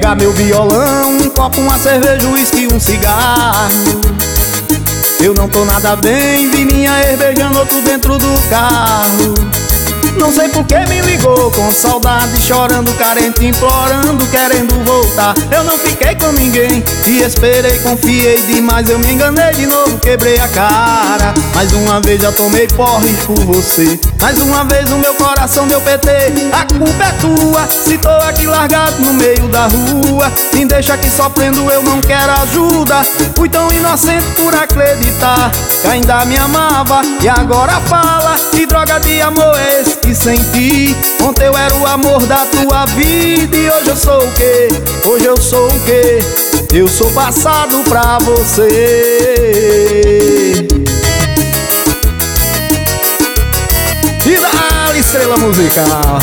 Pegar meu violão, um copo, uma cerveja, um uísque, um cigarro. Eu não tô nada bem, vi minha ex beijando outro dentro do carro. Não sei por que me ligou, com saudade, chorando, carente, implorando, querendo voltar. Eu não fiquei com ninguém, e esperei, confiei demais. Eu me enganei de novo, quebrei a cara. Mais uma vez já tomei porres por você. Mais uma vez o meu coração deu PT. A culpa é tua, se tô aqui largado no meio da rua. Me deixa aqui sofrendo, eu não quero ajuda. Fui tão inocente por acreditar que ainda me amava, e agora fala, que droga de amor é esse que senti? Ontem eu era o amor da tua vida, e hoje eu sou o quê? Hoje eu sou o quê? Eu sou passado pra você. E dá estrela musical.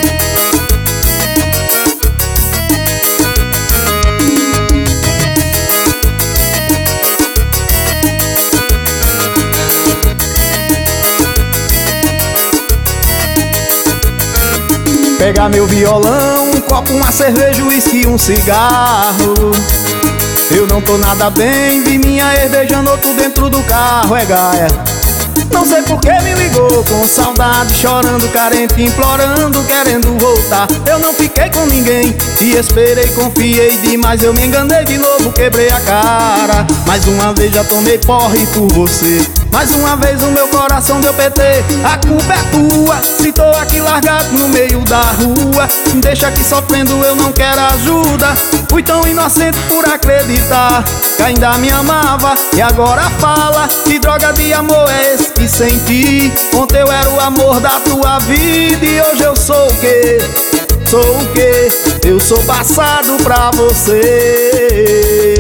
Pegar meu violão, um copo, uma cerveja, um uísque, um cigarro. Eu não tô nada bem, vi minha ex beijando outro dentro do carro, é gaia. Não sei por que me ligou, com saudade, chorando, carente, implorando, querendo voltar. Eu não fiquei com ninguém, e esperei, confiei demais. Eu me enganei de novo, quebrei a cara. Mais uma vez já tomei porre por você. Mais uma vez o meu coração deu PT. A culpa é tua, se tô aqui largado no meio da rua. Me deixa aqui sofrendo, eu não quero ajuda. Fui tão inocente por acreditar que ainda me amava, e agora fala, que droga de amor é esse que senti? Ontem eu era o amor da tua vida, e hoje eu sou o quê? Sou o quê? Eu sou passado pra você.